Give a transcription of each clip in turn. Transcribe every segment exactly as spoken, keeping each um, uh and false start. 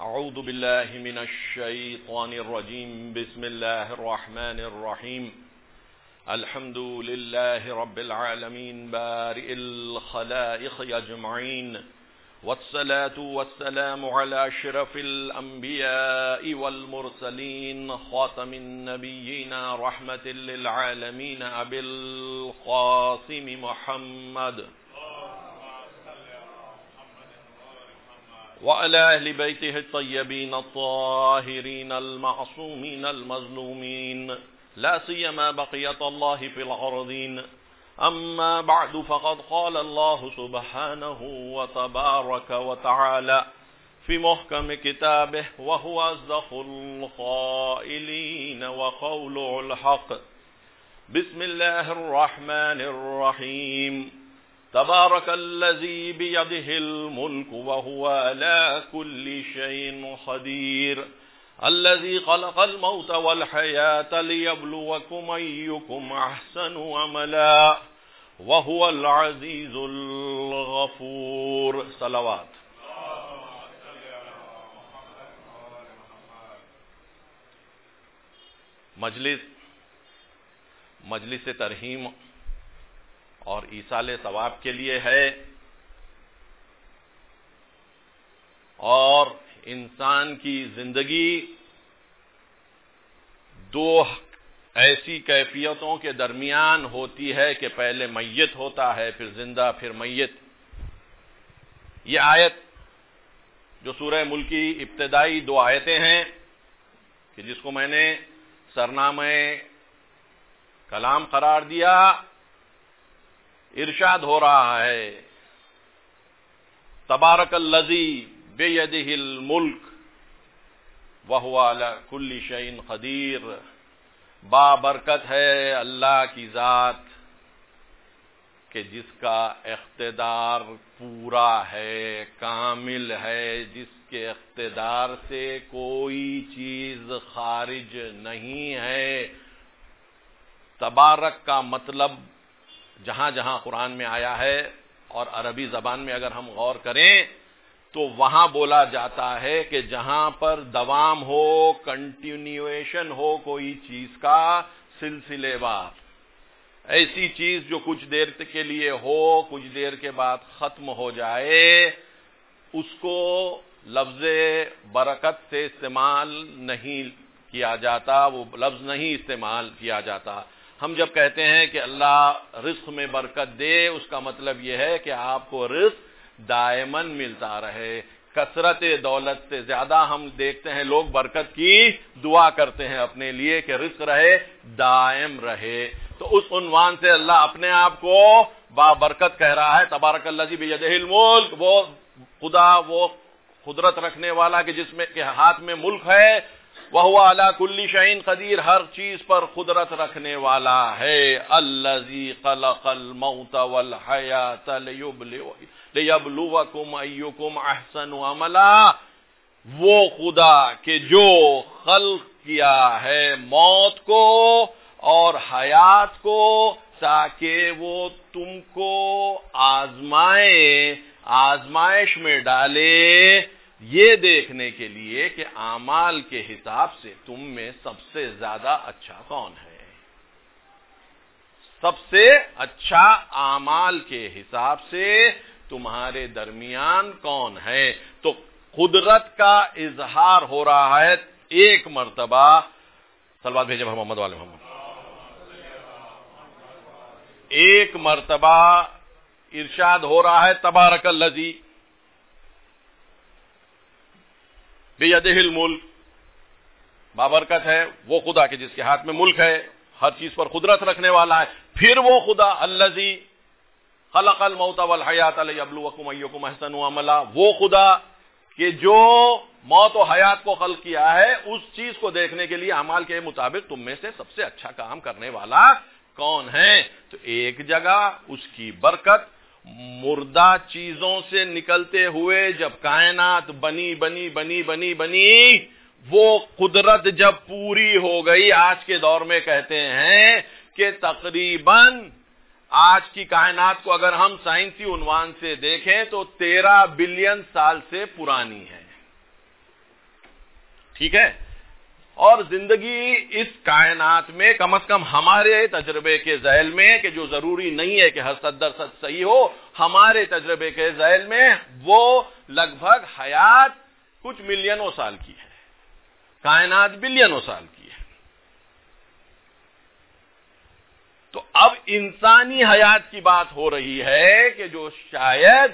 اعوذ باللہ من الشیطان الرجیم بسم اللہ الرحمن الرحیم الحمد للہ رب العالمین بارئ الخلائق اجمعین والصلاة والسلام على اشرف الانبیاء والمرسلین خاتم النبیین رحمت للعالمین ابی القاسم محمد وعلى أهل بيته الطيبين الطاهرين المعصومين المظلومين لا سيما بقية الله في الأرضين. أما بعد فقد قال الله سبحانه وتبارك وتعالى في محكم كتابه وهو أصدق القائلين وقوله الحق. بسم الله الرحمن الرحيم. تبارك الذي بيده الملك وهو على كل شيء قدير الذي خلق الموت والحياة ليبلوكم أيكم أحسن عملا وهو العزيز الغفور. صلوات. مجلس مجلس ترحیم اور ایصال ثواب کے لیے ہے، اور انسان کی زندگی دو ایسی کیفیتوں کے درمیان ہوتی ہے کہ پہلے میت ہوتا ہے، پھر زندہ، پھر میت. یہ آیت جو سورہ ملک کی ابتدائی دو آیتیں ہیں کہ جس کو میں نے سرنامہ کلام قرار دیا، ارشاد ہو رہا ہے تبارک الذی بیدہ الملک وہو علی کل شیء قدیر. بابرکت ہے اللہ کی ذات کہ جس کا اقتدار پورا ہے، کامل ہے، جس کے اقتدار سے کوئی چیز خارج نہیں ہے. تبارک کا مطلب جہاں جہاں قرآن میں آیا ہے اور عربی زبان میں اگر ہم غور کریں تو وہاں بولا جاتا ہے کہ جہاں پر دوام ہو، کنٹینیویشن ہو کوئی چیز کا سلسلے وار، ایسی چیز جو کچھ دیر کے لیے ہو، کچھ دیر کے بعد ختم ہو جائے، اس کو لفظ برکت سے استعمال نہیں کیا جاتا، وہ لفظ نہیں استعمال کیا جاتا. ہم جب کہتے ہیں کہ اللہ رزق میں برکت دے، اس کا مطلب یہ ہے کہ آپ کو رزق دائماً ملتا رہے. کثرت دولت سے زیادہ ہم دیکھتے ہیں لوگ برکت کی دعا کرتے ہیں اپنے لیے کہ رزق رہے، دائم رہے. تو اس عنوان سے اللہ اپنے آپ کو بابرکت کہہ رہا ہے. تبارک الذی بیدہ الملک، وہ خدا، وہ قدرت رکھنے والا کہ جس میں کے ہاتھ میں ملک ہے. وَهُوَ عَلَى كُلِّ شَيْءٍ قَدِيرٌ، ہر چیز پر قدرت رکھنے والا ہے. الَّذِي خَلَقَ الْمَوْتَ وَالْحَيَاةَ لِيَبْلُوَكُمْ أَيُّكُمْ أَحْسَنُ عَمَلًا. وہ خدا کہ جو خلق کیا ہے موت کو اور حیات کو تاکہ وہ تم کو آزمائے، آزمائش میں ڈالے، یہ دیکھنے کے لیے کہ اعمال کے حساب سے تم میں سب سے زیادہ اچھا کون ہے. سب سے اچھا اعمال کے حساب سے تمہارے درمیان کون ہے. تو قدرت کا اظہار ہو رہا ہے ایک مرتبہ. صلوات بھیجے محمد والے محمد. ایک مرتبہ ارشاد ہو رہا ہے تبارک الذی بیدہ الملک، بابرکت ہے وہ خدا کہ جس کے ہاتھ میں ملک ہے، ہر چیز پر قدرت رکھنے والا ہے. پھر وہ خدا الذی خلق الموت والحیات لیبلوکم ایکم احسن عملا، وہ خدا کہ جو موت و حیات کو خلق کیا ہے، اس چیز کو دیکھنے کے لیے اعمال کے مطابق تم میں سے سب سے اچھا کام کرنے والا کون ہے. تو ایک جگہ اس کی برکت مردہ چیزوں سے نکلتے ہوئے جب کائنات بنی بنی بنی بنی بنی وہ قدرت جب پوری ہو گئی. آج کے دور میں کہتے ہیں کہ تقریباً آج کی کائنات کو اگر ہم سائنسی عنوان سے دیکھیں تو تیرہ بلین سال سے پرانی ہے. ٹھیک ہے؟ اور زندگی اس کائنات میں کم از کم ہمارے تجربے کے ذیل میں، کہ جو ضروری نہیں ہے کہ ہر صد درصد صحیح ہو، ہمارے تجربے کے ذیل میں وہ لگ بھگ حیات کچھ ملینوں سال کی ہے، کائنات بلینوں سال کی ہے۔ تو اب انسانی حیات کی بات ہو رہی ہے کہ جو شاید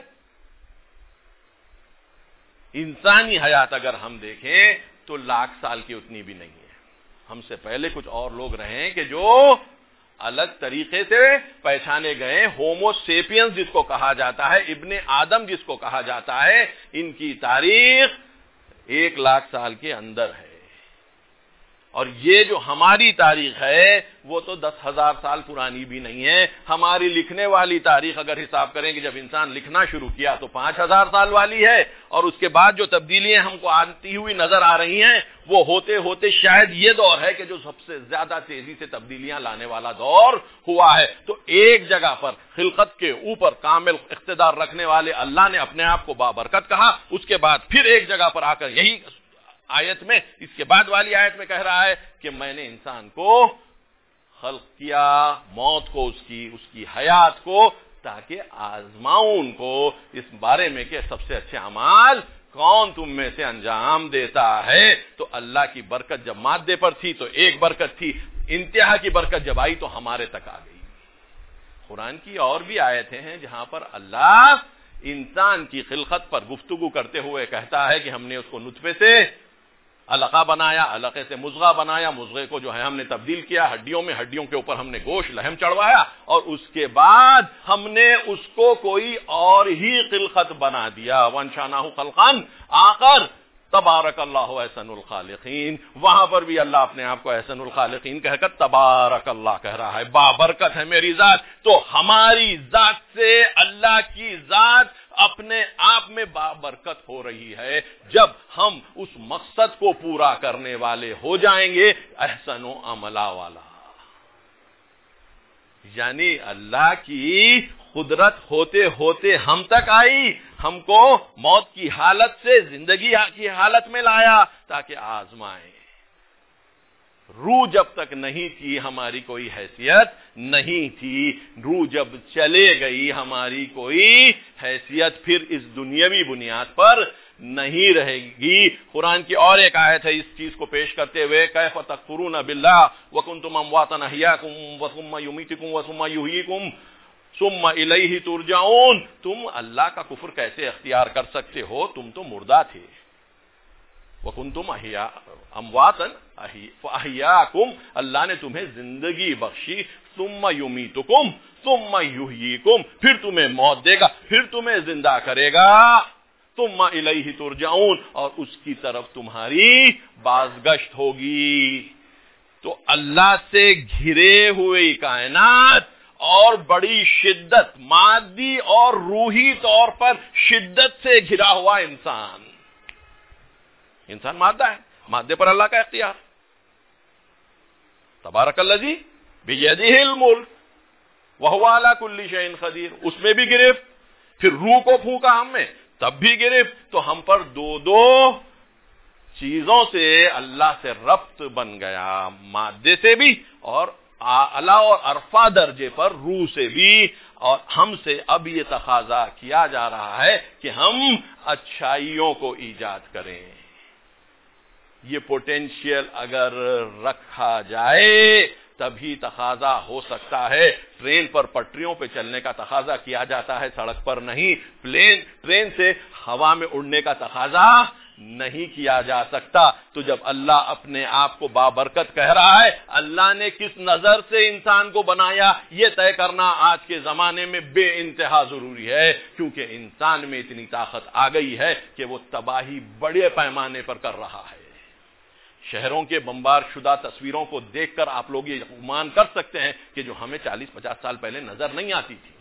انسانی حیات اگر ہم دیکھیں تو لاکھ سال کی اتنی بھی نہیں ہے۔ ہم سے پہلے کچھ اور لوگ رہے ہیں کہ جو الگ طریقے سے پہچانے گئے، ہومو سیپینز جس کو کہا جاتا ہے، ابن آدم جس کو کہا جاتا ہے، ان کی تاریخ ایک لاکھ سال کے اندر ہے، اور یہ جو ہماری تاریخ ہے وہ تو دس ہزار سال پرانی بھی نہیں ہے۔ ہماری لکھنے والی تاریخ اگر حساب کریں کہ جب انسان لکھنا شروع کیا تو پانچ ہزار سال والی ہے، اور اس کے بعد جو تبدیلیاں ہم کو آتی ہوئی نظر آ رہی ہیں وہ ہوتے ہوتے شاید یہ دور ہے کہ جو سب سے زیادہ تیزی سے تبدیلیاں لانے والا دور ہوا ہے۔ تو ایک جگہ پر خلقت کے اوپر کامل اقتدار رکھنے والے اللہ نے اپنے آپ کو بابرکت کہا، اس کے بعد پھر ایک جگہ پر آ کر یہی آیت میں، اس کے بعد والی آیت میں کہہ رہا ہے کہ میں نے انسان کو خلق کیا، موت کو، اس کی اس کی حیات کو، تاکہ آزماؤں ان کو اس بارے میں کہ سب سے اچھے اعمال کون تم میں سے انجام دیتا ہے۔ تو اللہ کی برکت جب مادے پر تھی تو ایک برکت تھی، انتہا کی برکت جب آئی تو ہمارے تک آ گئی۔ قرآن کی اور بھی آیتیں ہیں جہاں پر اللہ انسان کی خلقت پر گفتگو کرتے ہوئے کہتا ہے کہ ہم نے اس کو نطفے سے علقہ بنایا، علقے سے مضغہ بنایا، مضغے کو جو ہے ہم نے تبدیل کیا ہڈیوں میں، ہڈیوں کے اوپر ہم نے گوشت لحم چڑھوایا، اور اس کے بعد ہم نے اس کو کوئی اور ہی خلقت بنا دیا۔ وَانشَأْنَاهُ خَلْقًا آخر تبارک اللہ احسن الخالقین، وہاں پر بھی اللہ اپنے آپ کو احسن الخالقین کہہ کر تبارک اللہ کہہ رہا ہے، بابرکت ہے میری ذات۔ تو ہماری ذات سے اللہ کی ذات اپنے آپ میں بابرکت ہو رہی ہے جب ہم اس مقصد کو پورا کرنے والے ہو جائیں گے، احسن و عملہ والا، یعنی اللہ کی قدرت ہوتے ہوتے ہم تک آئی، ہم کو موت کی حالت سے زندگی کی حالت میں لایا تاکہ آزمائیں۔ روح جب تک نہیں تھی ہماری کوئی حیثیت نہیں تھی، روح جب چلے گئی ہماری کوئی حیثیت پھر اس دنیاوی بنیاد پر نہیں رہے گی۔ قرآن کی اور ایک آیت ہے اس چیز کو پیش کرتے ہوئے، کیف تکفرون باللہ وکنتم امواتا احیاکم وثم یمیتکم وثم یحییکم ثم الیہ ترجعون، تم اللہ کا کفر کیسے اختیار کر سکتے ہو، تم تو مردہ تھے۔ وَكُنْتُمْ أَمْوَاتًا فَأَحْيَاكُمْ، اللہ نے تمہیں زندگی بخشی، ثُمَّ يُمِيتُكُمْ ثُمَّ يُحْيِيكُمْ، پھر تمہیں موت دے گا، پھر تمہیں زندہ کرے گا، ثُمَّ إِلَيْهِ تُرْجَعُونَ، اور اس کی طرف تمہاری بازگشت ہوگی۔ تو اللہ سے گھرے ہوئے کائنات اور بڑی شدت، مادی اور روحی طور پر شدت سے گھرا ہوا انسان، انسان مادہ ہے، مادے پر اللہ کا اختیار۔ تبارک الذی بیدہ الملک وہو علی کل شیء قدیر، اس میں بھی گرفت، پھر روح کو پھونکا ہم میں تب بھی گرفت۔ تو ہم پر دو دو چیزوں سے اللہ سے ربط بن گیا، مادے سے بھی اور اعلی اور عرفہ درجے پر روح سے بھی، اور ہم سے اب یہ تقاضا کیا جا رہا ہے کہ ہم اچھائیوں کو ایجاد کریں۔ یہ پوٹینشیل اگر رکھا جائے تبھی تقاضا ہو سکتا ہے۔ ٹرین پر پٹریوں پہ چلنے کا تقاضا کیا جاتا ہے، سڑک پر نہیں۔ پلین ٹرین سے ہوا میں اڑنے کا تقاضا نہیں کیا جا سکتا۔ تو جب اللہ اپنے آپ کو بابرکت کہہ رہا ہے، اللہ نے کس نظر سے انسان کو بنایا یہ طے کرنا آج کے زمانے میں بے انتہا ضروری ہے، کیونکہ انسان میں اتنی طاقت آ گئی ہے کہ وہ تباہی بڑے پیمانے پر کر رہا ہے۔ شہروں کے بمبار شدہ تصویروں کو دیکھ کر آپ لوگ یہ گمان کر سکتے ہیں کہ جو ہمیں چالیس پچاس سال پہلے نظر نہیں آتی تھی،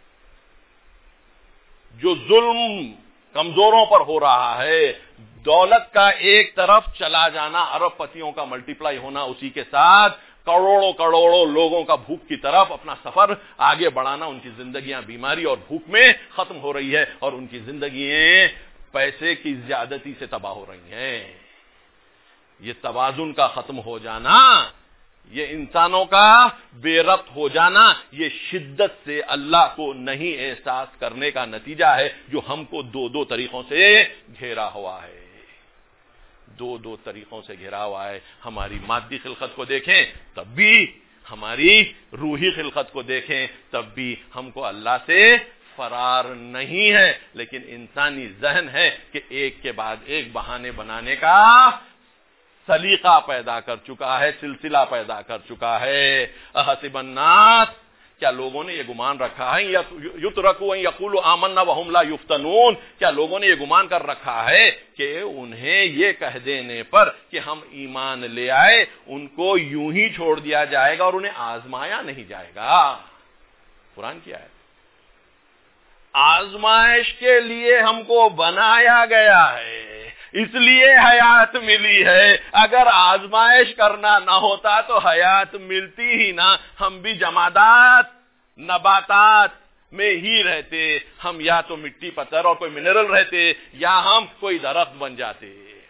جو ظلم کمزوروں پر ہو رہا ہے، دولت کا ایک طرف چلا جانا، ارب پتیوں کا ملٹی پلائی ہونا، اسی کے ساتھ کروڑوں کروڑوں لوگوں کا بھوک کی طرف اپنا سفر آگے بڑھانا، ان کی زندگیاں بیماری اور بھوک میں ختم ہو رہی ہے، اور ان کی زندگیاں پیسے کی زیادتی سے تباہ ہو رہی ہیں۔ یہ توازن کا ختم ہو جانا، یہ انسانوں کا بے ربط ہو جانا، یہ شدت سے اللہ کو نہیں احساس کرنے کا نتیجہ ہے جو ہم کو دو دو طریقوں سے گھیرا ہوا ہے، دو دو طریقوں سے گھیرا ہوا ہے۔ ہماری مادی خلقت کو دیکھیں تب بھی، ہماری روحی خلقت کو دیکھیں تب بھی ہم کو اللہ سے فرار نہیں ہے، لیکن انسانی ذہن ہے کہ ایک کے بعد ایک بہانے بنانے کا سلیقہ پیدا کر چکا ہے، سلسلہ پیدا کر چکا ہے۔ احسب الناس، کیا لوگوں نے یہ گمان رکھا ہے یترکوا ان یقولوا آمنا وهم لا یفتنون، کیا لوگوں نے یہ گمان کر رکھا ہے کہ انہیں یہ کہہ دینے پر کہ ہم ایمان لے آئے ان کو یوں ہی چھوڑ دیا جائے گا اور انہیں آزمایا نہیں جائے گا؟ قرآن کی آیت، آزمائش کے لیے ہم کو بنایا گیا ہے، اس لیے حیات ملی ہے۔ اگر آزمائش کرنا نہ ہوتا تو حیات ملتی ہی نہ، ہم بھی جمادات نباتات میں ہی رہتے، ہم یا تو مٹی پتھر اور کوئی منرل رہتے یا ہم کوئی درخت بن جاتے۔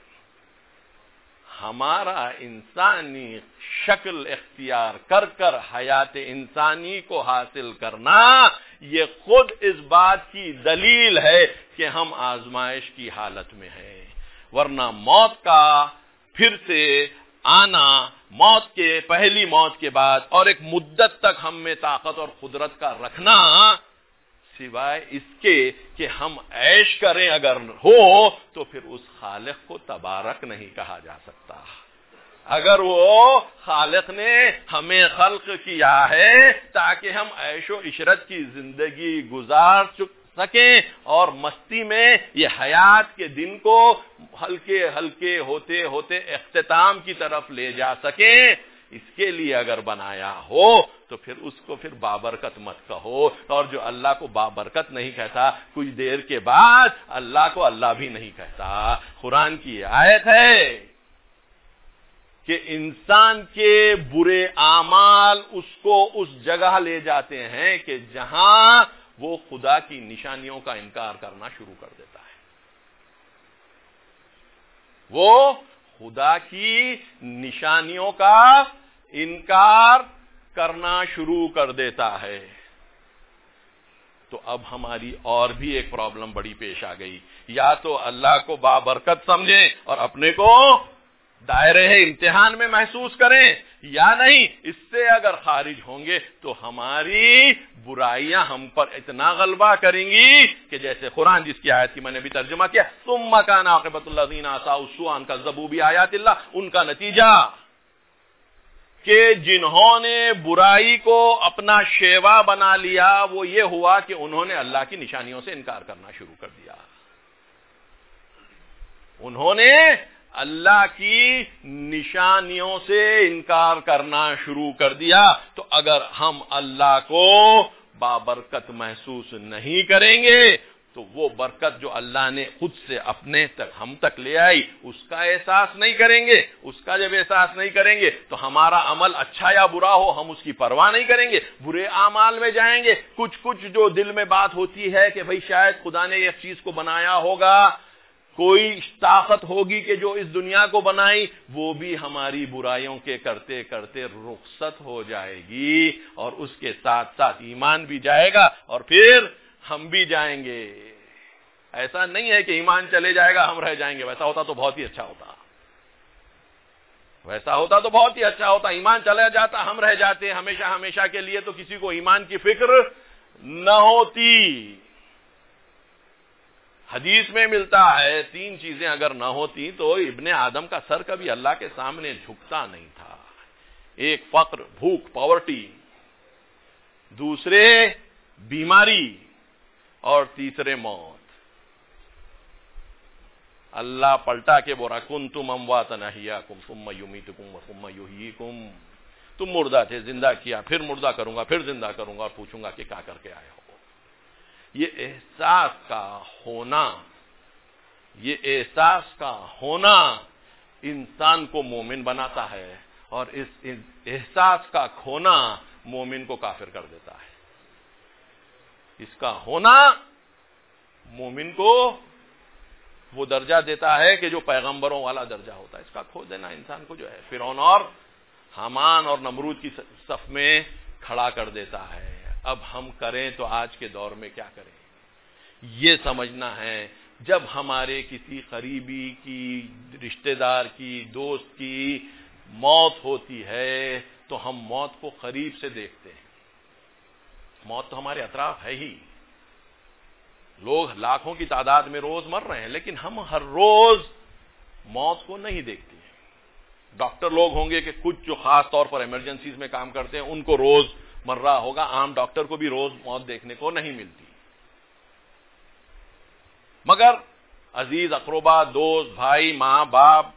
ہمارا انسانی شکل اختیار کر کر حیات انسانی کو حاصل کرنا، یہ خود اس بات کی دلیل ہے کہ ہم آزمائش کی حالت میں ہیں، ورنہ موت کا پھر سے آنا، موت کے پہلی موت کے بعد اور ایک مدت تک ہم میں طاقت اور قدرت کا رکھنا، سوائے اس کے کہ ہم عیش کریں اگر ہو تو پھر اس خالق کو تبارک نہیں کہا جا سکتا۔ اگر وہ خالق نے ہمیں خلق کیا ہے تاکہ ہم عیش و عشرت کی زندگی گزار سکیں اور مستی میں یہ حیات کے دن کو ہلکے ہلکے ہوتے ہوتے اختتام کی طرف لے جا سکیں، اس کے لیے اگر بنایا ہو تو پھر اس کو پھر بابرکت مت کہو، اور جو اللہ کو بابرکت نہیں کہتا کچھ دیر کے بعد اللہ کو اللہ بھی نہیں کہتا۔ قرآن کی آیت ہے کہ انسان کے برے اعمال اس کو اس جگہ لے جاتے ہیں کہ جہاں وہ خدا کی نشانیوں کا انکار کرنا شروع کر دیتا ہے، وہ خدا کی نشانیوں کا انکار کرنا شروع کر دیتا ہے۔ تو اب ہماری اور بھی ایک پرابلم بڑی پیش آ گئی، یا تو اللہ کو بابرکت سمجھیں اور اپنے کو دائرے امتحان میں محسوس کریں، یا نہیں اس سے اگر خارج ہوں گے تو ہماری برائیاں ہم پر اتنا غلبہ کریں گی کہ جیسے قرآن جس کی آیت کی میں نے بھی ترجمہ کیا، ثم کان عاقبۃ الذین اساءوا السوء ان کذبوا بآیات اللہ، ان کا نتیجہ کہ جنہوں نے برائی کو اپنا شیوا بنا لیا وہ یہ ہوا کہ انہوں نے اللہ کی نشانیوں سے انکار کرنا شروع کر دیا، انہوں نے اللہ کی نشانیوں سے انکار کرنا شروع کر دیا۔ تو اگر ہم اللہ کو بابرکت محسوس نہیں کریں گے تو وہ برکت جو اللہ نے خود سے اپنے تک ہم تک لے آئی اس کا احساس نہیں کریں گے، اس کا جب احساس نہیں کریں گے تو ہمارا عمل اچھا یا برا ہو ہم اس کی پرواہ نہیں کریں گے، برے اعمال میں جائیں گے۔ کچھ کچھ جو دل میں بات ہوتی ہے کہ بھئی شاید خدا نے ایک چیز کو بنایا ہوگا، کوئی طاقت ہوگی کہ جو اس دنیا کو بنائی، وہ بھی ہماری برائیوں کے کرتے کرتے رخصت ہو جائے گی اور اس کے ساتھ ساتھ ایمان بھی جائے گا اور پھر ہم بھی جائیں گے۔ ایسا نہیں ہے کہ ایمان چلے جائے گا ہم رہ جائیں گے، ویسا ہوتا تو بہت ہی اچھا ہوتا، ویسا ہوتا تو بہت ہی اچھا ہوتا، ایمان چلا جاتا ہم رہ جاتے ہمیشہ ہمیشہ کے لیے تو کسی کو ایمان کی فکر نہ ہوتی۔ حدیث میں ملتا ہے تین چیزیں اگر نہ ہوتی تو ابن آدم کا سر کبھی اللہ کے سامنے جھکتا نہیں تھا، ایک فقر، بھوک، پاورٹی، دوسرے بیماری اور تیسرے موت۔ اللہ پلٹا کے بولا کنتم امواتا احیاکم ثم یمیتکم ثم یحییکم، تم مردہ تھے زندہ کیا، پھر مردہ کروں گا، پھر زندہ کروں گا اور پوچھوں گا کہ کیا کر کے آئے ہو۔ یہ احساس کا ہونا، یہ احساس کا ہونا انسان کو مومن بناتا ہے اور اس احساس کا کھونا مومن کو کافر کر دیتا ہے۔ اس کا ہونا مومن کو وہ درجہ دیتا ہے کہ جو پیغمبروں والا درجہ ہوتا ہے. اس کا کھو دینا انسان کو جو ہے فرعون اور حامان اور نمرود کی صف میں کھڑا کر دیتا ہے. اب ہم کریں تو آج کے دور میں کیا کریں؟ یہ سمجھنا ہے جب ہمارے کسی قریبی کی، رشتہ دار کی، دوست کی موت ہوتی ہے تو ہم موت کو قریب سے دیکھتے ہیں. موت تو ہمارے اطراف ہے ہی، لوگ لاکھوں کی تعداد میں روز مر رہے ہیں، لیکن ہم ہر روز موت کو نہیں دیکھتے. ڈاکٹر لوگ ہوں گے کہ کچھ جو خاص طور پر ایمرجنسیز میں کام کرتے ہیں ان کو روز مر رہا ہوگا، عام ڈاکٹر کو بھی روز موت دیکھنے کو نہیں ملتی. مگر عزیز اقربا، دوست، بھائی، ماں، باپ،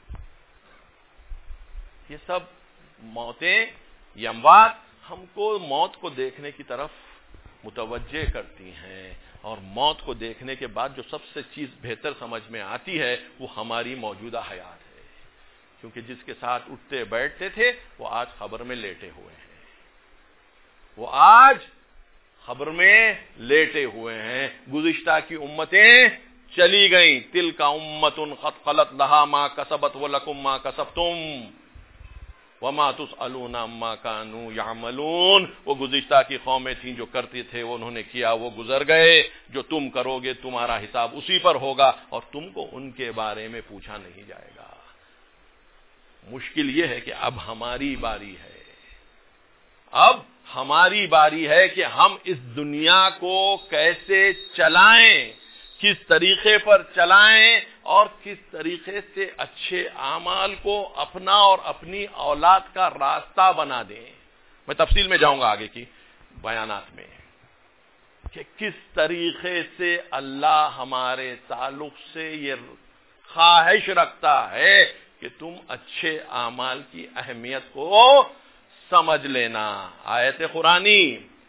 یہ سب موتیں، یہ اموات ہم کو موت کو دیکھنے کی طرف متوجہ کرتی ہیں. اور موت کو دیکھنے کے بعد جو سب سے چیز بہتر سمجھ میں آتی ہے وہ ہماری موجودہ حیات ہے. کیونکہ جس کے ساتھ اٹھتے بیٹھتے تھے وہ آج خبر میں لیٹے ہوئے ہیں، وہ آج خبر میں لیٹے ہوئے ہیں. گزشتہ کی امتیں چلی گئیں. تلک امۃ قد خلت لہا ما کسبت ولکم ما کسبتم وما تسألون عما كانوا يعملون. وہ گزشتہ کی قومیں تھیں جو کرتی تھے، وہ انہوں نے کیا، وہ گزر گئے. جو تم کرو گے تمہارا حساب اسی پر ہوگا اور تم کو ان کے بارے میں پوچھا نہیں جائے گا. مشکل یہ ہے کہ اب ہماری باری ہے، اب ہماری باری ہے کہ ہم اس دنیا کو کیسے چلائیں، کس طریقے پر چلائیں اور کس طریقے سے اچھے اعمال کو اپنا اور اپنی اولاد کا راستہ بنا دیں. میں تفصیل میں جاؤں گا آگے کی بیانات میں کہ کس طریقے سے اللہ ہمارے تعلق سے یہ خواہش رکھتا ہے کہ تم اچھے اعمال کی اہمیت کو سمجھ لینا. آیت قرآنی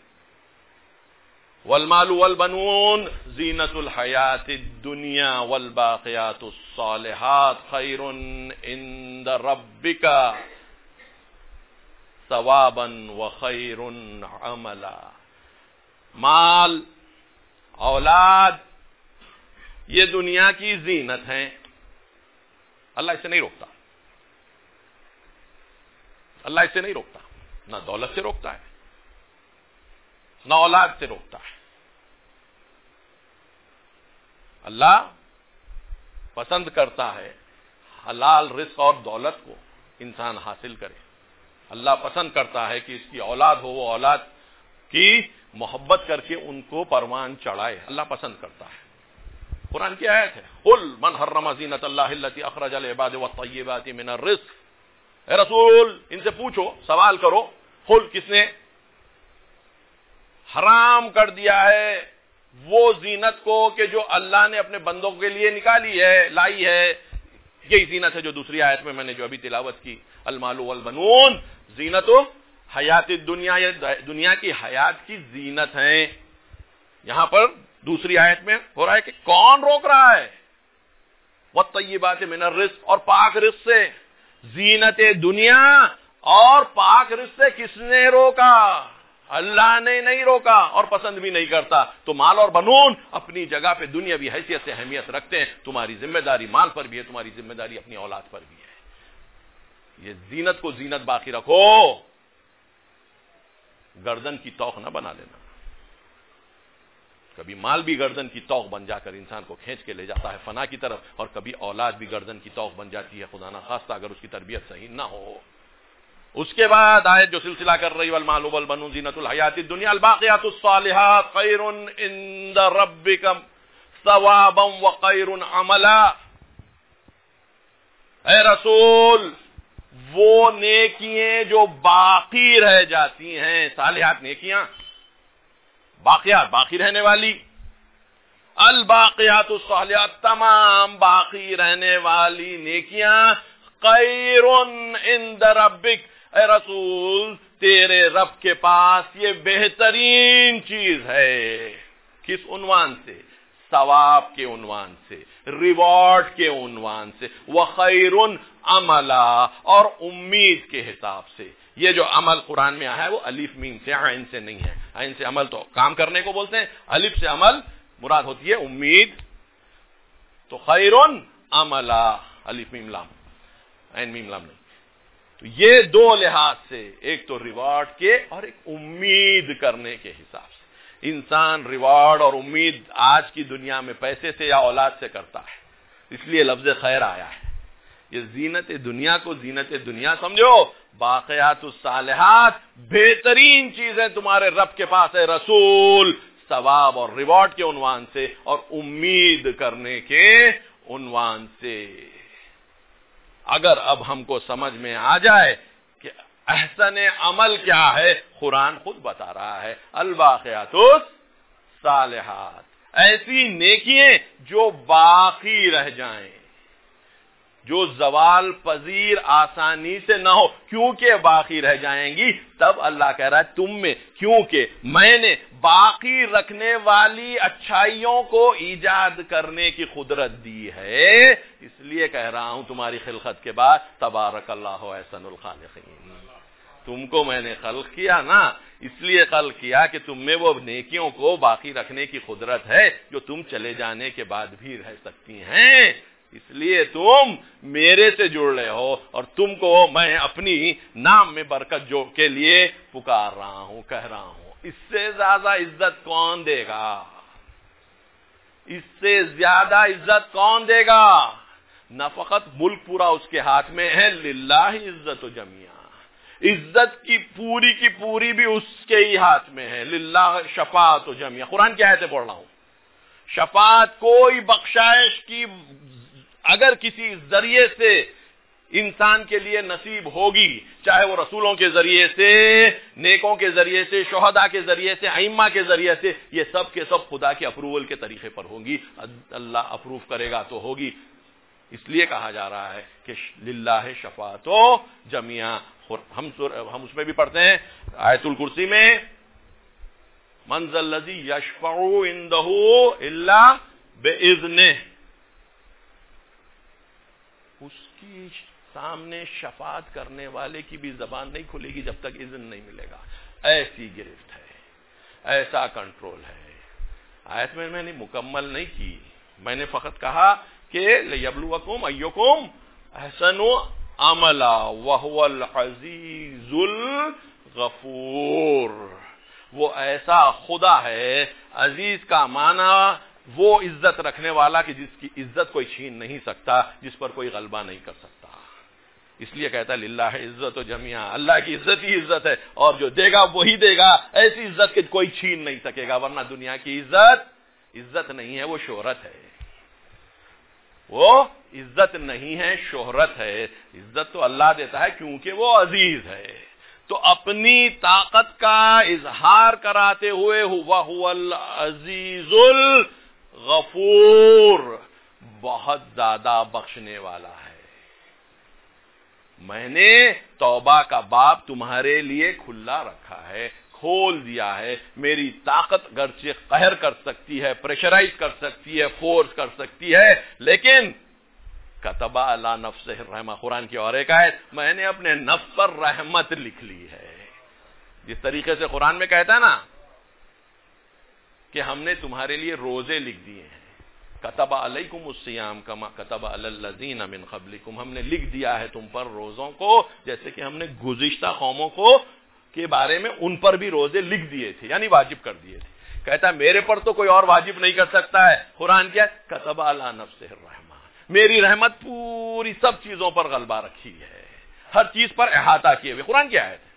والمال والبنون زینت الحیات الدنیا والباقیات الصالحات خیر عند ربک ثوابا وخیر عملا. مال، اولاد یہ دنیا کی زینت ہیں. اللہ اس سے نہیں روکتا، اللہ اس سے نہیں روکتا، نہ دولت سے روکتا ہے نہ اولاد سے روکتا ہے. اللہ پسند کرتا ہے حلال رزق اور دولت کو انسان حاصل کرے. اللہ پسند کرتا ہے کہ اس کی اولاد ہو، وہ اولاد کی محبت کر کے ان کو پروان چڑھائے. اللہ پسند کرتا ہے. قرآن کی آیت ہے قل من حرم زینت اللہ التی اخرج لعباد والطیبات من الرزق. اے رسول ان سے پوچھو، سوال کرو، قل کس نے حرام کر دیا ہے وہ زینت کو کہ جو اللہ نے اپنے بندوں کے لیے نکالی ہے، لائی ہے. یہی زینت ہے جو دوسری آیت میں میں نے جو ابھی تلاوت کی، المال والبنون زینت حیات الدنیا، یہ دنیا کی حیات کی زینت ہیں. یہاں پر دوسری آیت میں ہو رہا ہے کہ کون روک رہا ہے؟ والطیبات من الرزق، اور پاک رزق سے. زینت دنیا اور پاک رزق سے کس نے روکا؟ اللہ نے نہیں روکا اور پسند بھی نہیں کرتا. تو مال اور بنون اپنی جگہ پہ دنیاوی حیثیت سے اہمیت رکھتے ہیں. تمہاری ذمہ داری مال پر بھی ہے، تمہاری ذمہ داری اپنی اولاد پر بھی ہے. یہ زینت کو زینت باقی رکھو، گردن کی توق نہ بنا لینا. کبھی مال بھی گردن کی توق بن جا کر انسان کو کھینچ کے لے جاتا ہے فنا کی طرف، اور کبھی اولاد بھی گردن کی توق بن جاتی ہے خدا نہ خواستہ اگر اس کی تربیت صحیح نہ ہو. اس کے بعد آیت جو سلسلہ کر رہی والمال والبنون زینت الحیات الدنیا الباقیات الصالحات خیر عند ربک ثوابا وخیر عملا. اے رسول وہ نیکیاں جو باقی رہ جاتی ہیں، صالحات نیکیاں باقیات باقی رہنے والی، الباقیات الصالحات تمام باقی رہنے والی نیکیاں خیر عند ربک. اے رسول تیرے رب کے پاس یہ بہترین چیز ہے. کس عنوان سے؟ ثواب کے عنوان سے، ریوارڈ کے عنوان سے. وخیر عملا، اور امید کے حساب سے. یہ جو عمل قرآن میں آیا ہے وہ الف میم سے، عین سے نہیں ہے. عین سے عمل تو کام کرنے کو بولتے ہیں، الف سے عمل مراد ہوتی ہے امید. تو خیرن عملا، الف میم لام، عین میم لام نہیں. تو یہ دو لحاظ سے، ایک تو ریوارڈ کے اور ایک امید کرنے کے حساب سے. انسان ریوارڈ اور امید آج کی دنیا میں پیسے سے یا اولاد سے کرتا ہے، اس لیے لفظ خیر آیا ہے. یہ زینت دنیا کو زینت دنیا سمجھو، باقیات الصالحات بہترین چیزیں تمہارے رب کے پاس ہے، رسول، ثواب اور ریوارڈ کے عنوان سے اور امید کرنے کے عنوان سے. اگر اب ہم کو سمجھ میں آ جائے کہ احسن عمل کیا ہے، قرآن خود بتا رہا ہے الباقیات الصالحات، ایسی نیکیاں جو باقی رہ جائیں، جو زوال پذیر آسانی سے نہ ہو، کیونکہ باقی رہ جائیں گی. تب اللہ کہہ رہا ہے تم میں، کیونکہ میں نے باقی رکھنے والی اچھائیوں کو ایجاد کرنے کی قدرت دی ہے، اس لیے کہہ رہا ہوں تمہاری خلقت کے بعد تبارک اللہ احسن الخالقین. تم کو میں نے خلق کیا نا، اس لیے خلق کیا کہ تم میں وہ نیکیوں کو باقی رکھنے کی قدرت ہے جو تم چلے جانے کے بعد بھی رہ سکتی ہیں. اس لیے تم میرے سے جڑ رہے ہو اور تم کو میں اپنی نام میں برکت جو کے لیے پکار رہا ہوں، کہہ رہا ہوں. اس سے زیادہ عزت کون دے گا؟ اس سے زیادہ عزت کون دے گا؟ نہ فقط ملک پورا اس کے ہاتھ میں ہے، للہ عزت و جمیعہ، عزت کی پوری کی پوری بھی اس کے ہی ہاتھ میں ہے. للہ شفاعت و جمیعہ، قرآن کی آیتیں پڑھ رہا ہوں. شفاعت، کوئی بخشائش کی اگر کسی ذریعے سے انسان کے لیے نصیب ہوگی، چاہے وہ رسولوں کے ذریعے سے، نیکوں کے ذریعے سے، شہداء کے ذریعے سے، ائمہ کے ذریعے سے، یہ سب کے سب خدا کے اپروول کے طریقے پر ہوگی. اللہ اپروو کرے گا تو ہوگی. اس لیے کہا جا رہا ہے کہ للہ شفاعت و جمیعہ. ہم ہم اس میں بھی پڑھتے ہیں آیت الکرسی میں، من ذا الذی یشفع عنده الا باذنہ، اس کی سامنے شفاعت کرنے والے کی بھی زبان نہیں کھلے گی جب تک اذن نہیں ملے گا. ایسی گرفت ہے، ایسا کنٹرول ہے. آیت میں میں نے مکمل نہیں کی، میں نے فقط کہا کہ لیبلوکم ایکم احسن عملا وہو العزیز الغفور. وہ ایسا خدا ہے، عزیز کا معنی وہ عزت رکھنے والا کہ جس کی عزت کوئی چھین نہیں سکتا، جس پر کوئی غلبہ نہیں کر سکتا. اس لیے کہتا ہے للہ عزت و جمیعہ، اللہ کی عزت ہی عزت ہے اور جو دے گا وہی دے گا. ایسی عزت کہ کوئی چھین نہیں سکے گا، ورنہ دنیا کی عزت عزت نہیں ہے، وہ شہرت ہے. وہ عزت نہیں ہے، شہرت ہے. عزت تو اللہ دیتا ہے کیونکہ وہ عزیز ہے. تو اپنی طاقت کا اظہار کراتے ہوئے وَهُوَ الْعَزِيزُ الْغَفُورُ، بہت زیادہ بخشنے والا ہے. میں نے توبہ کا باب تمہارے لیے کھلا رکھا ہے، کھول دیا ہے. میری طاقت گرچہ قہر کر سکتی ہے، پریشرائز کر سکتی ہے، فورس کر سکتی ہے، لیکن کتب علی نفسہ الرحمہ، قرآن کی اور ایک آیت، میں نے اپنے نفس پر رحمت لکھ لی ہے. جس طریقے سے قرآن میں کہتا ہے نا کہ ہم نے تمہارے لیے روزے لکھ دیے ہیں، کتب علیکم الصیام کما کتب علی الذین من قبلکم، ہم نے لکھ دیا ہے تم پر روزوں کو جیسے کہ ہم نے گزشتہ قوموں کو کے بارے میں ان پر بھی روزے لکھ دیے تھے، یعنی واجب کر دیے تھے. کہتا ہے میرے پر تو کوئی اور واجب نہیں کر سکتا ہے. قرآن کیا ہے؟ کتب علی نفسہ الرحمہ، میری رحمت پوری سب چیزوں پر غلبہ رکھی ہے، ہر چیز پر احاطہ کیے ہوئے. قرآن کی آیت ہے.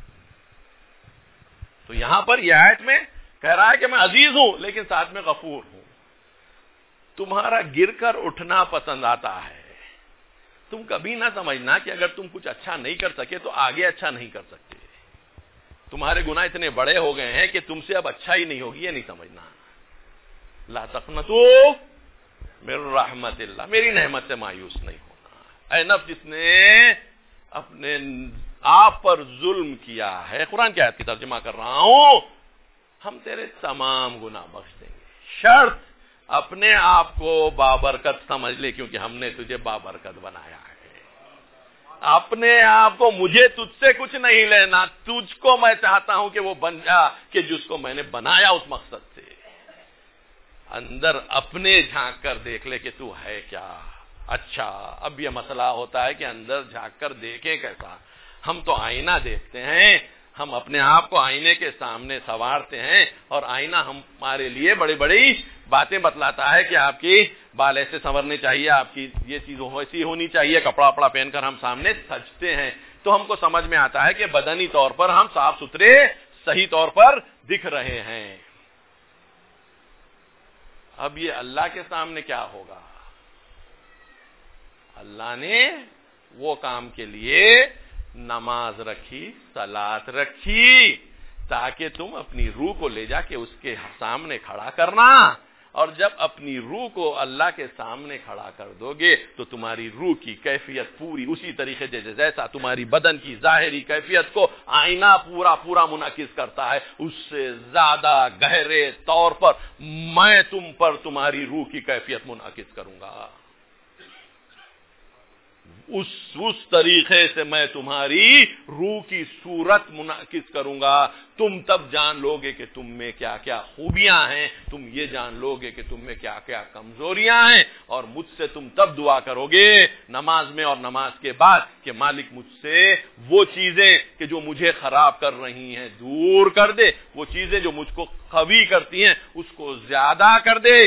تو یہاں پر یہ آیت میں کہہ رہا ہے کہ میں عزیز ہوں لیکن ساتھ میں غفور ہوں. تمہارا گر کر اٹھنا پسند آتا ہے. تم کبھی نہ سمجھنا کہ اگر تم کچھ اچھا نہیں کر سکے تو آگے اچھا نہیں کر سکتے. تمہارے گناہ اتنے بڑے ہو گئے ہیں کہ تم سے اب اچھا ہی نہیں ہوگی، یہ نہیں سمجھنا. لا تقنطوا من رحمت اللہ، میری نعمت سے مایوس نہیں ہونا. اے نفس جس نے اپنے آپ پر ظلم کیا ہے، قرآن کی آیت کی ترجمہ کر رہا ہوں، ہم تیرے تمام گناہ بخش دیں گے، شرط اپنے آپ کو بابرکت سمجھ لے کیونکہ ہم نے تجھے بابرکت بنایا ہے. اپنے آپ کو، مجھے تجھ سے کچھ نہیں لینا، تجھ کو میں چاہتا ہوں کہ وہ بن جا کہ جس کو میں نے بنایا اس مقصد سے. اندر اپنے جھانک کر دیکھ لے کہ تو ہے کیا. اچھا اب یہ مسئلہ ہوتا ہے کہ اندر جھانک کر دیکھیں کیسا. ہم تو آئینہ دیکھتے ہیں, ہم اپنے آپ کو آئینے کے سامنے سنوارتے ہیں اور آئینہ ہمارے لیے بڑی بڑی باتیں بتلاتا ہے کہ آپ کی بال ایسے سنورنے چاہیے, آپ کی یہ چیز ایسی ہونی چاہیے, کپڑا وپڑا پہن کر ہم سامنے سجتے ہیں تو ہم کو سمجھ میں آتا ہے کہ بدنی طور پر ہم صاف ستھرے صحیح طور پر دکھ رہے ہیں. اب یہ اللہ کے سامنے کیا ہوگا؟ اللہ نے وہ کام کے لیے نماز رکھی, صلات رکھی, تاکہ تم اپنی روح کو لے جا کے اس کے سامنے کھڑا کرنا, اور جب اپنی روح کو اللہ کے سامنے کھڑا کر دو گے تو تمہاری روح کی کیفیت پوری اسی طریقے سے جیسا تمہاری بدن کی ظاہری کیفیت کو آئینہ پورا پورا منعکس کرتا ہے, اس سے زیادہ گہرے طور پر میں تم پر تمہاری روح کی کیفیت منعکس کروں گا. اس اس طریقے سے میں تمہاری روح کی صورت منعکس کروں گا. تم تب جان لو گے کہ تم میں کیا کیا خوبیاں ہیں, تم یہ جان لو گے کہ تم میں کیا کیا کمزوریاں ہیں, اور مجھ سے تم تب دعا کرو گے نماز میں اور نماز کے بعد کہ مالک مجھ سے وہ چیزیں کہ جو مجھے خراب کر رہی ہیں دور کر دے, وہ چیزیں جو مجھ کو قوی کرتی ہیں اس کو زیادہ کر دے.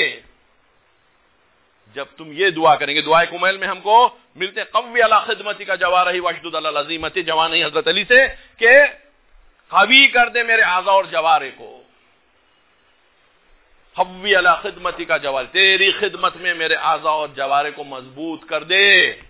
جب تم یہ دعا کریں گے, دعائے کمیل میں ہم کو ملتے قوی علی خدمتی کا جوارحی واشدد علی العزیمتی, جوانی حضرت علی سے کہ قوی کر دے میرے اعضاء اور جوارے کو. قوی علی خدمتی کا جوار, تیری خدمت میں میرے اعضاء اور جوارے کو مضبوط کر دے,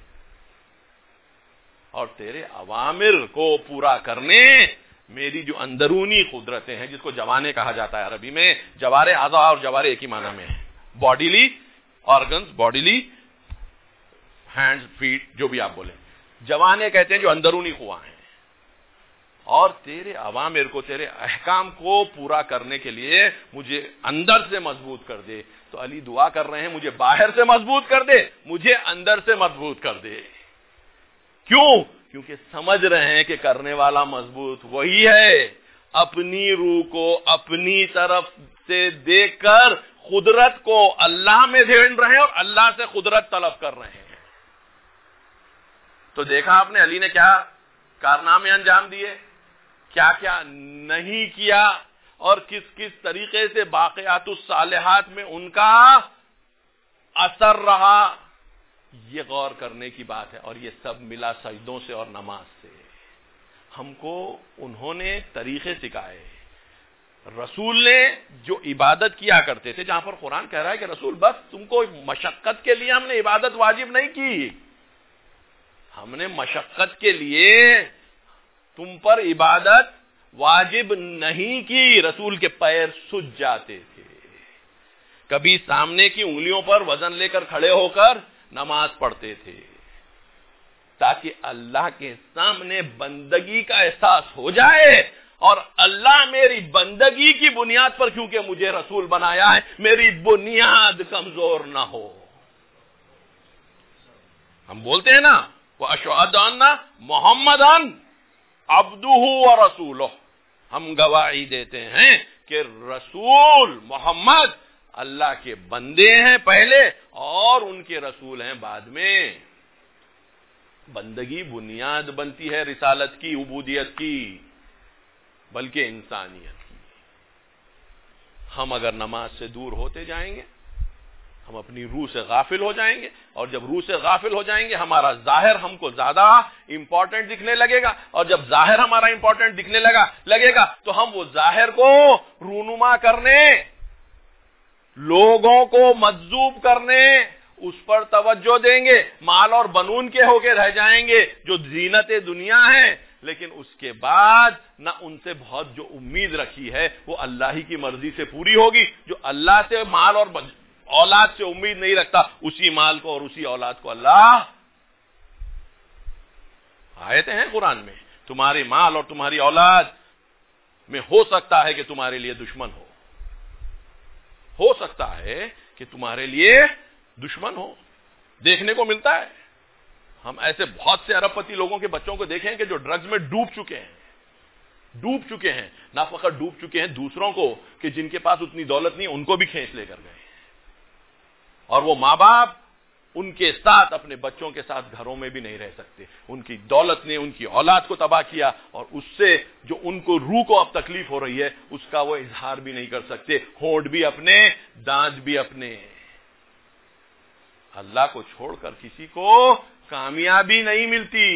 اور تیرے اوامر کو پورا کرنے میری جو اندرونی قدرتیں ہیں, جس کو جوانے کہا جاتا ہے عربی میں. جوارے اعضاء اور جوارے ایک ہی معنی میں ہے, bodily organs, bodily hand feet جو بھی آپ بولیں. جوانے کہتے ہیں جو اندرونی قوا ہیں, اور تیرے اوامر کو, تیرے احکام کو پورا کرنے کے لیے مجھے اندر سے مضبوط کر دے. تو علی دعا کر رہے ہیں مجھے باہر سے مضبوط کر دے, مجھے اندر سے مضبوط کر دے. کیوں؟ کیونکہ سمجھ رہے ہیں کہ کرنے والا مضبوط وہی ہے. اپنی روح کو اپنی طرف سے دیکھ کر قدرت کو اللہ میں ڈھونڈ رہے ہیں اور اللہ سے قدرت طلب کر رہے ہیں. تو دیکھا آپ نے علی نے کیا کارنامے انجام دیے, کیا کیا نہیں کیا, اور کس کس طریقے سے باقیات الصالحات میں ان کا اثر رہا. یہ غور کرنے کی بات ہے, اور یہ سب ملا سجدوں سے اور نماز سے. ہم کو انہوں نے طریقے سکھائے. رسول نے جو عبادت کیا کرتے تھے, جہاں پر قرآن کہہ رہا ہے کہ رسول بس تم کو مشقت کے لیے ہم نے عبادت واجب نہیں کی, ہم نے مشقت کے لیے تم پر عبادت واجب نہیں کی. رسول کے پیر سج جاتے تھے, کبھی سامنے کی انگلیوں پر وزن لے کر کھڑے ہو کر نماز پڑھتے تھے, تاکہ اللہ کے سامنے بندگی کا احساس ہو جائے, اور اللہ میری بندگی کی بنیاد پر کیونکہ مجھے رسول بنایا ہے, میری بنیاد کمزور نہ ہو. ہم بولتے ہیں نا وَأَشْهَدُ أَنَّ مُحَمَّدًا عَبْدُهُ وَرَسُولُهُ, ہم گواہی دیتے ہیں کہ رسول محمد اللہ کے بندے ہیں پہلے اور ان کے رسول ہیں بعد میں. بندگی بنیاد بنتی ہے رسالت کی, عبودیت کی, بلکہ انسانیت کی. ہم اگر نماز سے دور ہوتے جائیں گے, ہم اپنی روح سے غافل ہو جائیں گے, اور جب روح سے غافل ہو جائیں گے ہمارا ظاہر ہم کو زیادہ امپورٹنٹ دکھنے لگے گا, اور جب ظاہر ہمارا امپورٹنٹ دکھنے لگا لگے گا تو ہم وہ ظاہر کو رونما کرنے, لوگوں کو مجذوب کرنے, اس پر توجہ دیں گے. مال اور بنون کے ہو کے رہ جائیں گے جو زینت دنیا ہے, لیکن اس کے بعد نہ ان سے بہت جو امید رکھی ہے وہ اللہ ہی کی مرضی سے پوری ہوگی. جو اللہ سے مال اور اولاد سے امید نہیں رکھتا, اسی مال کو اور اسی اولاد کو اللہ, آیتیں ہیں قرآن میں, تمہارے مال اور تمہاری اولاد میں ہو سکتا ہے کہ تمہارے لیے دشمن ہو, ہو سکتا ہے کہ تمہارے لیے دشمن ہو. دیکھنے کو ملتا ہے, ہم ایسے بہت سے ارب پتی لوگوں کے بچوں کو دیکھیں کہ جو ڈرگز میں ڈوب چکے ہیں, ڈوب چکے ہیں, نہ فقط ڈوب چکے ہیں دوسروں کو کہ جن کے پاس اتنی دولت نہیں ان کو بھی کھینچ لے کر گئے. اور وہ ماں باپ ان کے ساتھ اپنے بچوں کے ساتھ گھروں میں بھی نہیں رہ سکتے. ان کی دولت نے ان کی اولاد کو تباہ کیا اور اس سے جو ان کو روح کو اب تکلیف ہو رہی ہے اس کا وہ اظہار بھی نہیں کر سکتے. ہونٹ بھی اپنے, دانت بھی اپنے. اللہ کو چھوڑ کر کسی کو کامیابی نہیں ملتی,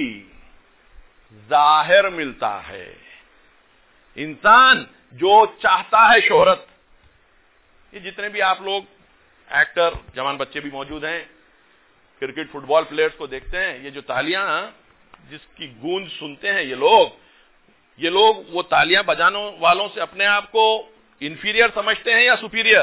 ظاہر ملتا ہے. انسان جو چاہتا ہے شہرت, یہ جتنے بھی آپ لوگ ایکٹر جوان بچے بھی موجود ہیں, کرکٹ فٹ بال پلیئرز کو دیکھتے ہیں, یہ جو تالیاں جس کی گونج سنتے ہیں یہ لوگ یہ لوگ وہ تالیاں بجانے والوں سے اپنے آپ کو انفیریئر سمجھتے ہیں یا سپیریئر؟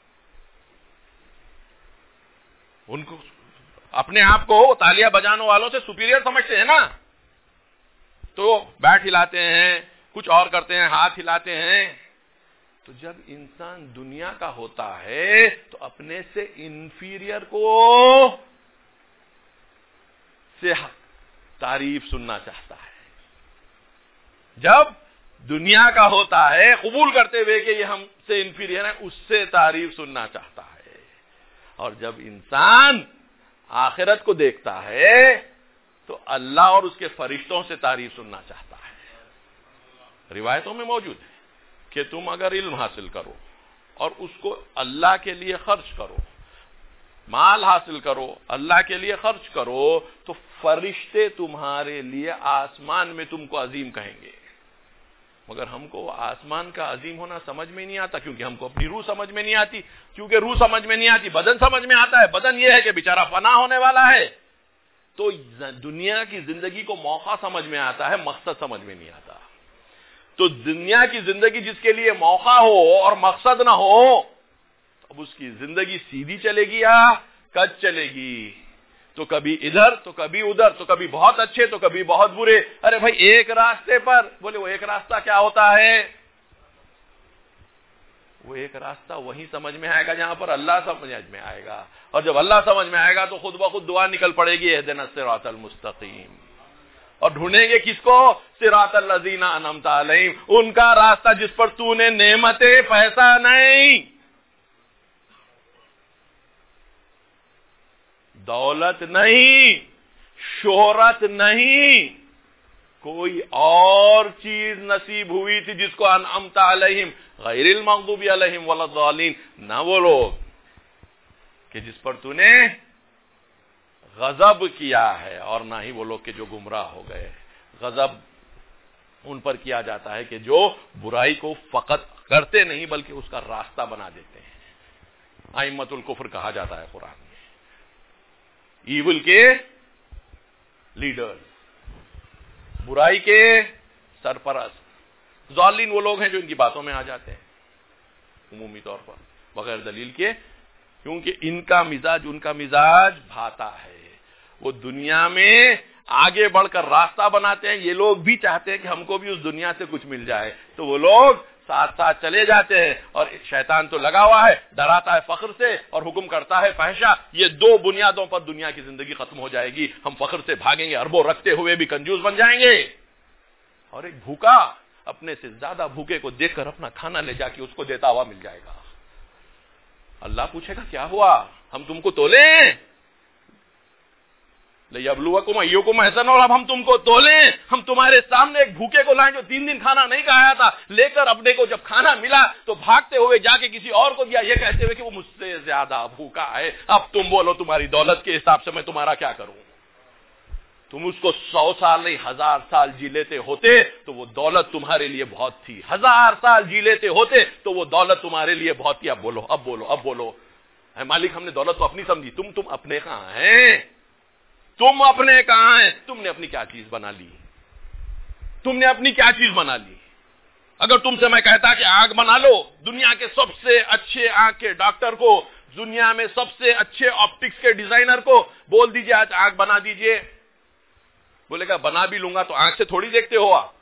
ان کو اپنے آپ کو تالیاں بجانے والوں سے سپیریئر سمجھتے ہیں نا. تو بیٹ ہلاتے ہیں, کچھ اور کرتے ہیں, ہاتھ ہلاتے ہیں. تو جب انسان دنیا کا ہوتا ہے تو اپنے سے انفیریئر کو سے تعریف سننا چاہتا ہے. جب دنیا کا ہوتا ہے قبول کرتے ہوئے کہ یہ ہم سے انفیریئر ہے, اس سے تعریف سننا چاہتا ہے. اور جب انسان آخرت کو دیکھتا ہے تو اللہ اور اس کے فرشتوں سے تعریف سننا چاہتا ہے. روایتوں میں موجود ہے کہ تم اگر علم حاصل کرو اور اس کو اللہ کے لیے خرچ کرو, مال حاصل کرو, اللہ کے لیے خرچ کرو, تو فرشتے تمہارے لیے آسمان میں تم کو عظیم کہیں گے. مگر ہم کو آسمان کا عظیم ہونا سمجھ میں نہیں آتا, کیونکہ ہم کو اپنی روح سمجھ میں نہیں آتی. کیونکہ روح سمجھ میں نہیں آتی, بدن سمجھ میں آتا ہے. بدن یہ ہے کہ بیچارہ فنا ہونے والا ہے. تو دنیا کی زندگی کو موقع سمجھ میں آتا ہے, مقصد سمجھ میں نہیں آتا. تو دنیا کی زندگی جس کے لیے موقع ہو اور مقصد نہ ہو, اب اس کی زندگی سیدھی چلے گی یا کج چلے گی؟ تو کبھی ادھر تو کبھی ادھر, تو کبھی بہت اچھے تو کبھی بہت برے. ارے بھائی ایک راستے پر, بولے وہ ایک راستہ کیا ہوتا ہے؟ وہ ایک راستہ وہی سمجھ میں آئے گا جہاں پر اللہ سمجھ میں آئے گا. اور جب اللہ سمجھ میں آئے گا تو خود بخود دعا نکل پڑے گی, اہدنا الصراط المستقیم. اور ڈھونڈیں گے کس کو؟ صراط الذین انعمت علیہم, ان کا راستہ جس پر تو نے نعمتیں, پیسہ نہیں, دولت نہیں, شہرت نہیں, کوئی اور چیز نصیب ہوئی تھی جس کو انعمت علیہم غیر المغضوب علیہم ولا الضالین, نہ وہ لوگ کہ جس پر تو نے غضب کیا ہے, اور نہ ہی وہ لوگ کہ جو گمراہ ہو گئے. غضب ان پر کیا جاتا ہے کہ جو برائی کو فقط کرتے نہیں بلکہ اس کا راستہ بنا دیتے ہیں. ائمۃ الکفر کہا جاتا ہے قرآن میں, ایول کے لیڈر, برائی کے سرپرست. ضالین وہ لوگ ہیں جو ان کی باتوں میں آ جاتے ہیں عمومی طور پر بغیر دلیل کے, کیونکہ ان کا مزاج ان کا مزاج بھاتا ہے. وہ دنیا میں آگے بڑھ کر راستہ بناتے ہیں, یہ لوگ بھی چاہتے ہیں کہ ہم کو بھی اس دنیا سے کچھ مل جائے, تو وہ لوگ ساتھ ساتھ چلے جاتے ہیں. اور شیطان تو لگا ہوا ہے, ڈراتا ہے فخر سے اور حکم کرتا ہے فحشہ. یہ دو بنیادوں پر دنیا کی زندگی ختم ہو جائے گی. ہم فخر سے بھاگیں گے, اربوں رکھتے ہوئے بھی کنجوس بن جائیں گے, اور ایک بھوکا اپنے سے زیادہ بھوکے کو دیکھ کر اپنا کھانا لے جا کے اس کو دیتا ہوا مل جائے گا. اللہ پوچھے گا کیا ہوا, ہم تم کو تولیں؟ لِيَبْلُوَكُمْ أَيُّكُمْ أَحْسَنُ, اور اب ہم تم کو تولیں, ہم تمہارے سامنے ایک بھوکے کو لائیں جو تین دن کھانا نہیں کھایا تھا, لے کر اپنے کو جب کھانا ملا تو بھاگتے ہوئے جا کے کسی اور کو دیا, یہ کہتے ہوئے کہ وہ مجھ سے زیادہ بھوکا ہے. اب تم بولو تمہاری دولت کے حساب سے میں تمہارا کیا کروں؟ تم اس کو سو سال نہیں ہزار سال جی لیتے ہوتے تو وہ دولت تمہارے لیے بہت تھی. ہزار سال جی لیتے ہوتے تو وہ دولت تمہارے لیے بہت تھی. اب بولو اب بولو اب بولو اے مالک, ہم نے دولت تو اپنی سمجھی, تم تم اپنے کہاں ہیں؟ تم اپنے کہاں ہیں؟ تم نے اپنی کیا چیز بنا لی؟ تم نے اپنی کیا چیز بنا لی؟ اگر تم سے میں کہتا کہ آنکھ بنا لو, دنیا کے سب سے اچھے آنکھ کے ڈاکٹر کو, دنیا میں سب سے اچھے آپٹکس کے ڈیزائنر کو بول دیجئے آج آنکھ بنا دیجئے, بولے گا بنا بھی لوں گا. تو آنکھ سے تھوڑی دیکھتے ہو آپ,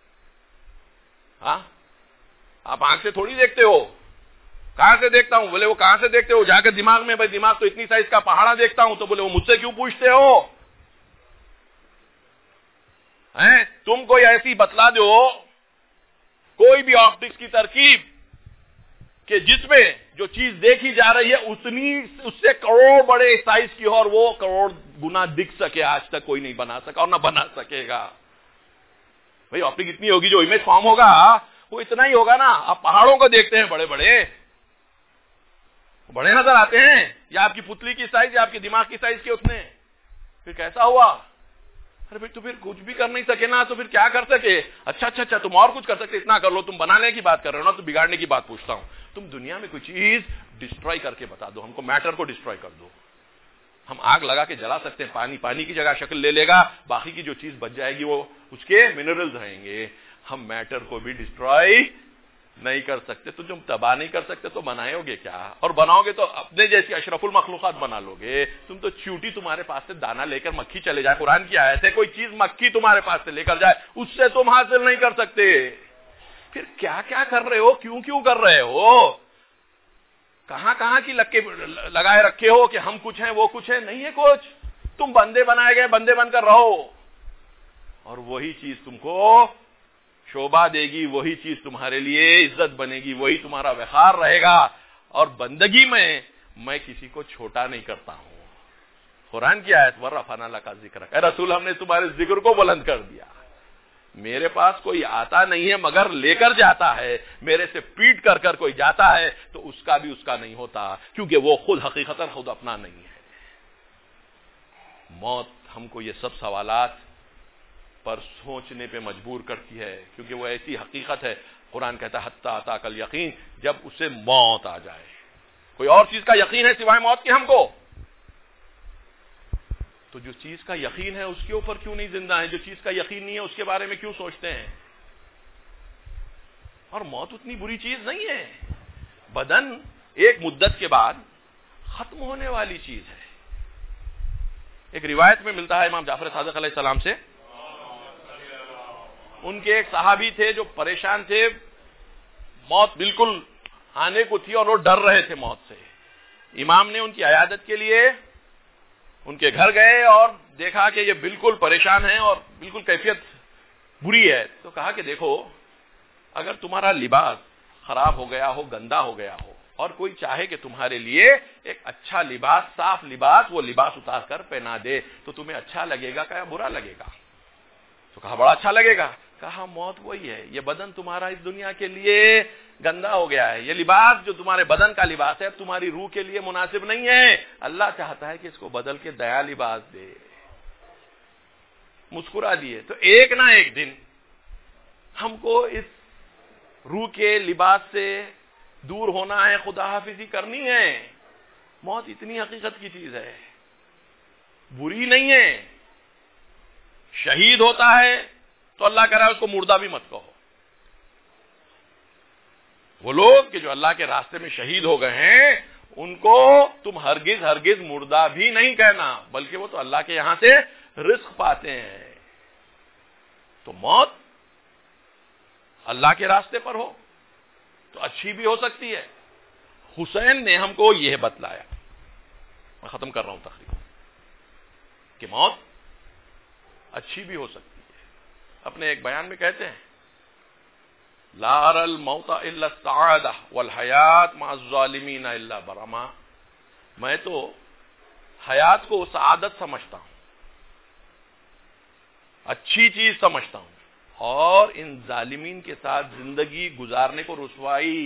ہاں آپ آنکھ سے تھوڑی دیکھتے ہو. کہاں سے دیکھتا ہوں؟ بولے وہ کہاں سے دیکھتے ہو؟ جا کے دماغ میں, بھائی دماغ تو اتنی سائز کا پہاڑا دیکھتا ہوں. تو بولے وہ مجھ سے کیوں پوچھتے ہو؟ ہیں تم کوئی ایسی بتلا دو, کوئی بھی آپٹکس کی ترکیب کہ جس میں جو چیز دیکھی جا رہی ہے اتنی اس سے کروڑ بڑے سائز کی ہو اور وہ کروڑ گنا دکھ سکے، آج تک کوئی نہیں بنا سکا اور نہ بنا سکے گا. بھائی آپٹک اتنی ہوگی، جو امیج فارم ہوگا وہ اتنا ہی ہوگا نا. آپ پہاڑوں کو دیکھتے ہیں بڑے بڑے بڑے نظر آتے ہیں، یا آپ کی پتلی کی سائز یا آپ کے دماغ کی سائز کے اتنے. پھر کیسا ہوا؟ ارے بھائی تو پھر کچھ بھی کر نہیں سکے نا، تو پھر کیا کر سکے؟ اچھا اچھا اچھا تم اور کچھ کر سکتے، اتنا کر لو. تم بنانے کی بات کر رہے ہو نا، تو بگاڑنے کی بات پوچھتا ہوں. تم دنیا میں کوئی چیز ڈسٹروائے کر کے بتا دو، ہم کو میٹر کو ڈسٹروائے کر دو. ہم آگ لگا کے جلا سکتے ہیں، پانی پانی کی جگہ شکل لے لے گا، باقی کی جو چیز بچ جائے گی وہ اس کے منرلز رہیں گے. ہم میٹر کو بھی ڈسٹروائے نہیں کر سکتے. تو جب تباہ نہیں کر سکتے تو بنائے ہوگے کیا؟ اور بناؤ گے تو اپنے جیسی اشرف المخلوقات بنا لو گے. تم تو چیوٹی تمہارے پاس سے دانا لے کر مکھی چلے جائے، قرآن کی آیت ہے، کوئی چیز مکھی تمہارے پاس سے لے کر جائے اس سے تم حاصل نہیں کر سکتے. پھر کیا کیا کر رہے ہو؟ کیوں کیوں کر رہے ہو؟ کہاں کہاں کی لکے لگائے رکھے ہو کہ ہم کچھ ہیں وہ کچھ ہے؟ نہیں ہے کچھ. تم بندے بنائے گئے، بندے بن کر رہو، اور وہی چیز تم کو شوبھا دے گی، وہی چیز تمہارے لیے عزت بنے گی، وہی تمہارا وقار رہے گا. اور بندگی میں میں کسی کو چھوٹا نہیں کرتا ہوں. قرآن کی آیت ورفعنا لک ذکرک، اے رسول ہم نے تمہارے ذکر کو بلند کر دیا. میرے پاس کوئی آتا نہیں ہے مگر لے کر جاتا ہے، میرے سے پیٹ کر کر کوئی جاتا ہے تو اس کا بھی اس کا نہیں ہوتا، کیونکہ وہ خود حقیقتاً خود اپنا نہیں ہے. موت ہم کو یہ سب سوالات پر سوچنے پہ مجبور کرتی ہے، کیونکہ وہ ایسی حقیقت ہے. قرآن کہتا ہے حتی اتاک الیقین، جب اسے موت آ جائے. کوئی اور چیز کا یقین ہے سوائے موت کے ہم کو؟ تو جو چیز کا یقین ہے اس کے اوپر کیوں نہیں زندہ ہے؟ جو چیز کا یقین نہیں ہے اس کے بارے میں کیوں سوچتے ہیں؟ اور موت اتنی بری چیز نہیں ہے. بدن ایک مدت کے بعد ختم ہونے والی چیز ہے. ایک روایت میں ملتا ہے امام جعفر صادق علیہ السلام سے، ان کے ایک صحابی تھے جو پریشان تھے، موت بالکل آنے کو تھی اور وہ ڈر رہے تھے موت سے. امام نے ان کی عیادت کے لیے ان کے گھر گئے اور دیکھا کہ یہ بالکل پریشان ہیں اور بالکل کیفیت بری ہے. تو کہا کہ دیکھو، اگر تمہارا لباس خراب ہو گیا ہو، گندا ہو گیا ہو، اور کوئی چاہے کہ تمہارے لیے ایک اچھا لباس، صاف لباس، وہ لباس اتار کر پہنا دے تو تمہیں اچھا لگے گا یا برا لگے گا؟ تو کہا بڑا اچھا لگے گا. کہا موت وہی ہے، یہ بدن تمہارا اس دنیا کے لیے گندا ہو گیا ہے، یہ لباس جو تمہارے بدن کا لباس ہے تمہاری روح کے لیے مناسب نہیں ہے. اللہ چاہتا ہے کہ اس کو بدل کے نیا لباس دے. مسکرا دیے. تو ایک نہ ایک دن ہم کو اس روح کے لباس سے دور ہونا ہے، خدا حافظی کرنی ہے. موت اتنی حقیقت کی چیز ہے، بری نہیں ہے. شہید ہوتا ہے تو اللہ کہہ رہا ہے اس کو مردہ بھی مت کہو. وہ لوگ کہ جو اللہ کے راستے میں شہید ہو گئے ہیں ان کو تم ہرگز ہرگز مردہ بھی نہیں کہنا، بلکہ وہ تو اللہ کے یہاں سے رزق پاتے ہیں. تو موت اللہ کے راستے پر ہو تو اچھی بھی ہو سکتی ہے. حسین نے ہم کو یہ بتلایا، میں ختم کر رہا ہوں تقریر، کہ موت اچھی بھی ہو سکتی ہے. اپنے ایک بیان میں کہتے ہیں لا ارى الموت الا السعادة والحیات مع الظالمین الا برما. میں تو حیات کو سعادت سمجھتا ہوں، اچھی چیز سمجھتا ہوں، اور ان ظالمین کے ساتھ زندگی گزارنے کو رسوائی.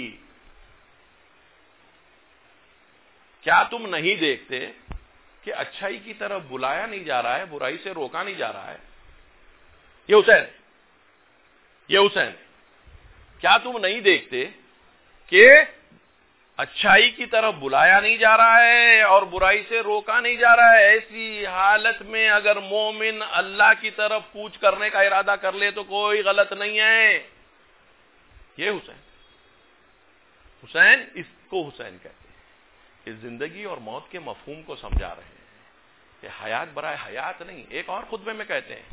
کیا تم نہیں دیکھتے کہ اچھائی کی طرف بلایا نہیں جا رہا ہے، برائی سے روکا نہیں جا رہا ہے؟ یہ حسین یہ حسین کیا تم نہیں دیکھتے کہ اچھائی کی طرف بلایا نہیں جا رہا ہے اور برائی سے روکا نہیں جا رہا ہے؟ ایسی حالت میں اگر مومن اللہ کی طرف کوچ کرنے کا ارادہ کر لے تو کوئی غلط نہیں ہے. یہ حسین حسین اس کو حسین کہتے ہیں. اس زندگی اور موت کے مفہوم کو سمجھا رہے ہیں کہ حیات برائے حیات نہیں. ایک اور خطبے میں کہتے ہیں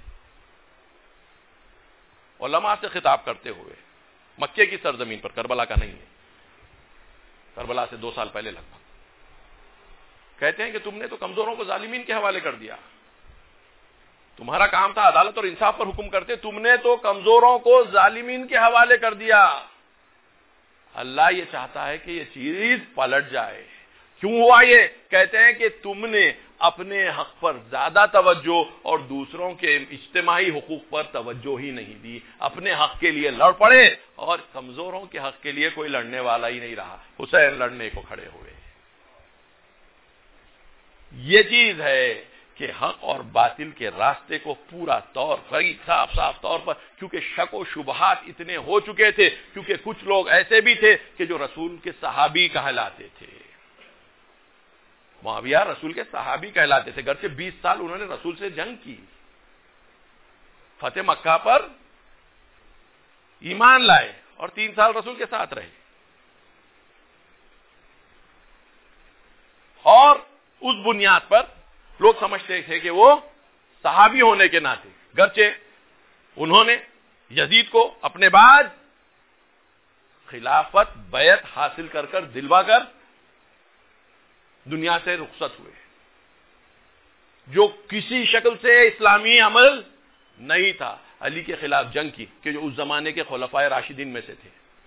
علماء سے خطاب کرتے ہوئے، مکے کی سرزمین پر، کربلا کا نہیں ہے، کربلا سے دو سال پہلے لگ بھگ، کہتے ہیں کہ تم نے تو کمزوروں کو ظالمین کے حوالے کر دیا. تمہارا کام تھا عدالت اور انصاف پر حکم کرتے، تم نے تو کمزوروں کو ظالمین کے حوالے کر دیا. اللہ یہ چاہتا ہے کہ یہ چیز پلٹ جائے. کیوں ہوا یہ؟ کہتے ہیں کہ تم نے اپنے حق پر زیادہ توجہ اور دوسروں کے اجتماعی حقوق پر توجہ ہی نہیں دی. اپنے حق کے لیے لڑ پڑے اور کمزوروں کے حق کے لیے کوئی لڑنے والا ہی نہیں رہا. حسین لڑنے کو کھڑے ہوئے. یہ چیز ہے کہ حق اور باطل کے راستے کو پورا طور پر صاف صاف طور پر، کیونکہ شک و شبہات اتنے ہو چکے تھے، کیونکہ کچھ لوگ ایسے بھی تھے کہ جو رسول کے صحابی کہلاتے تھے. معاویہ رسول کے صحابی کہلاتے تھے، گرچہ بیس سال انہوں نے رسول سے جنگ کی، فتح مکہ پر ایمان لائے اور تین سال رسول کے ساتھ رہے. اور اس بنیاد پر لوگ سمجھتے تھے کہ وہ صحابی ہونے کے ناطے، گرچہ انہوں نے یزید کو اپنے بعد خلافت بیعت حاصل کر کر دلوا کر دنیا سے رخصت ہوئے، جو کسی شکل سے اسلامی عمل نہیں تھا. علی کے خلاف جنگ کی کہ جو اس زمانے کے خلفائے راشدین میں سے تھے.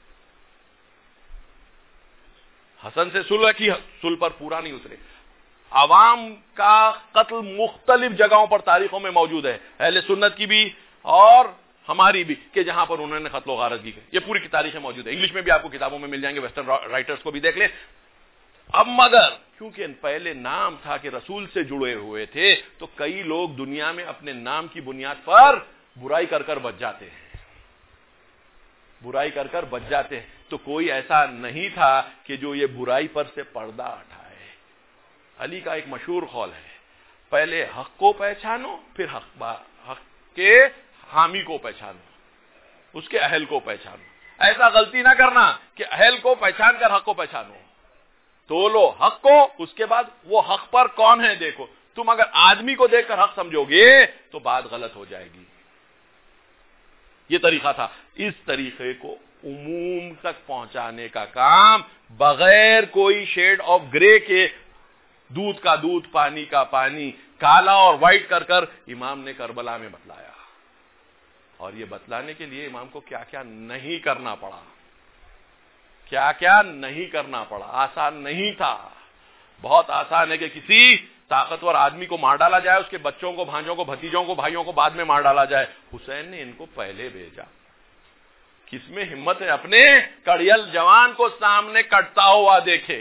حسن سے صلح کی، صلح پر پورا نہیں اترے. عوام کا قتل مختلف جگہوں پر تاریخوں میں موجود ہے، اہل سنت کی بھی اور ہماری بھی، کہ جہاں پر انہوں نے قتل و غارت کی. یہ پوری کی تاریخیں موجود ہے، انگلش میں بھی آپ کو کتابوں میں مل جائیں گے، ویسٹرن رائٹرز کو بھی دیکھ لیں. اب مگر کیونکہ پہلے نام تھا کہ رسول سے جڑے ہوئے تھے، تو کئی لوگ دنیا میں اپنے نام کی بنیاد پر برائی کر کر بچ جاتے ہیں، برائی کر کر بچ جاتے ہیں. تو کوئی ایسا نہیں تھا کہ جو یہ برائی پر سے پردہ ہٹائے. علی کا ایک مشہور قول ہے، پہلے حق کو پہچانو پھر حق با حق کے حامی کو پہچانو، اس کے اہل کو پہچانو. ایسا غلطی نہ کرنا کہ اہل کو پہچان کر حق کو پہچانو. تو لو حق کو، اس کے بعد وہ حق پر کون ہے دیکھو. تم اگر آدمی کو دیکھ کر حق سمجھو گے تو بات غلط ہو جائے گی. یہ طریقہ تھا. اس طریقے کو عموم تک پہنچانے کا کام بغیر کوئی شیڈ آف گرے کے، دودھ کا دودھ پانی کا پانی، کالا اور وائٹ کر کر امام نے کربلا میں بتلایا. اور یہ بتلانے کے لیے امام کو کیا کیا نہیں کرنا پڑا، کیا کیا نہیں کرنا پڑا. آسان نہیں تھا. بہت آسان ہے کہ کسی طاقتور آدمی کو مار ڈالا جائے، اس کے بچوں کو، بھانجوں کو، بھتیجوں کو، بھائیوں کو بعد میں مار ڈالا جائے. حسین نے ان کو پہلے بھیجا. کس میں ہمت ہے اپنے کڑیل جوان کو سامنے کٹتا ہوا دیکھے،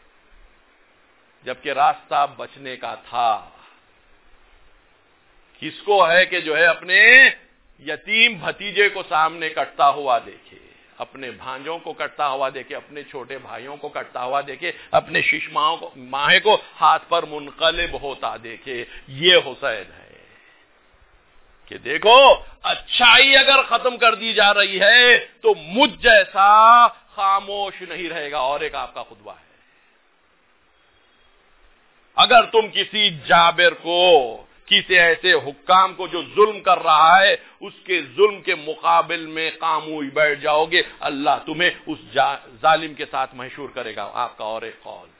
جبکہ راستہ بچنے کا تھا. کس کو ہے کہ جو ہے اپنے یتیم بھتیجے کو سامنے کٹتا ہوا دیکھے، اپنے بھانجوں کو کٹتا ہوا دیکھے، اپنے چھوٹے بھائیوں کو کٹتا ہوا دیکھے، اپنے ششماؤں کو، ماہیں کو ہاتھ پر منقلب ہوتا دیکھے. یہ حسین ہے کہ دیکھو اچھائی اگر ختم کر دی جا رہی ہے تو مجھ جیسا خاموش نہیں رہے گا. اور ایک آپ کا خطبہ ہے، اگر تم کسی جابر کو، کسی ایسے حکام کو جو ظلم کر رہا ہے، اس کے ظلم کے مقابل میں خاموش بیٹھ جاؤ گے، اللہ تمہیں اس ظالم کے ساتھ محشور کرے گا. آپ کا اور ایک قول.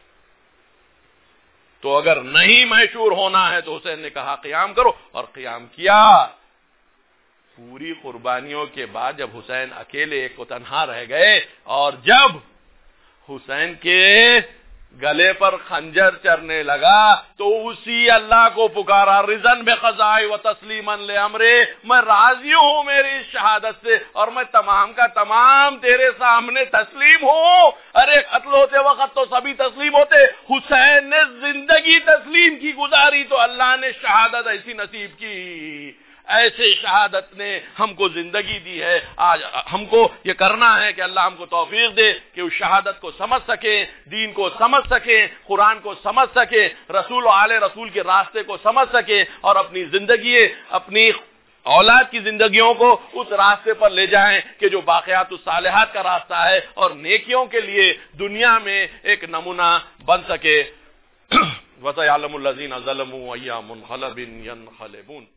تو اگر نہیں محشور ہونا ہے تو حسین نے کہا قیام کرو، اور قیام کیا. پوری قربانیوں کے بعد جب حسین اکیلے ایک کو تنہا رہ گئے، اور جب حسین کے گلے پر خنجر چرنے لگا تو اسی اللہ کو پکارا، رضن بقضاء و تسلیما لامرے، میں راضی ہوں میری شہادت سے اور میں تمام کا تمام تیرے سامنے تسلیم ہوں. ارے قتل ہوتے وقت تو سبھی تسلیم ہوتے، حسین نے زندگی تسلیم کی گزاری تو اللہ نے شہادت ایسی نصیب کی. ایسے شہادت نے ہم کو زندگی دی ہے. آج ہم کو یہ کرنا ہے کہ اللہ ہم کو توفیق دے کہ اس شہادت کو سمجھ سکیں، دین کو سمجھ سکیں، قرآن کو سمجھ سکیں، رسول و آل رسول کے راستے کو سمجھ سکیں، اور اپنی زندگی، اپنی اولاد کی زندگیوں کو اس راستے پر لے جائیں کہ جو باقیات الصالحات کا راستہ ہے، اور نیکیوں کے لیے دنیا میں ایک نمونہ بن سکے. وَسَيَعْلَمُ الَّذِينَ ظَلَمُوا أَيَّ مُنْقَلَبٍ يَنْقَلِبُونَ.